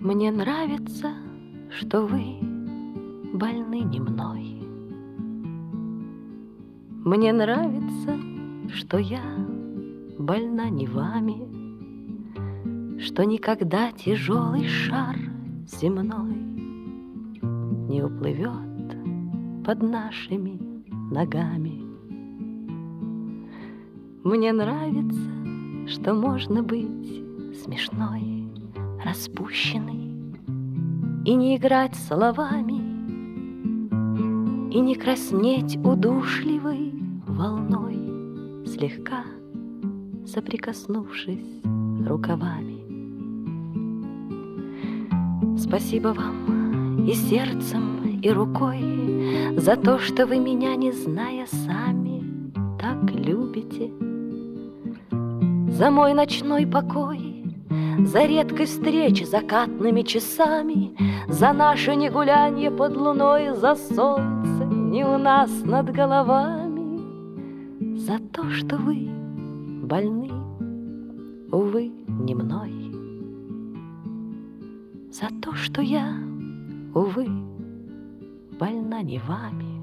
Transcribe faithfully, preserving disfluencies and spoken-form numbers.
Мне нравится, что вы больны не мной. Мне нравится, что я больна не вами, что никогда тяжелый шар земной не уплывет под нашими ногами. Мне нравится, что можно быть смешной, распущенной и не играть словами, и не краснеть удушливой волной, слегка соприкоснувшись рукавами. Спасибо вам и сердцем, и рукой за то, что вы меня, не зная сами, так любите, за мой ночной покой, за редкость встреч закатными часами, за наше негулянье под луной, за солнце не у нас над головами, за то, что вы больны, увы, не мной, за то, что я, увы, больна не вами.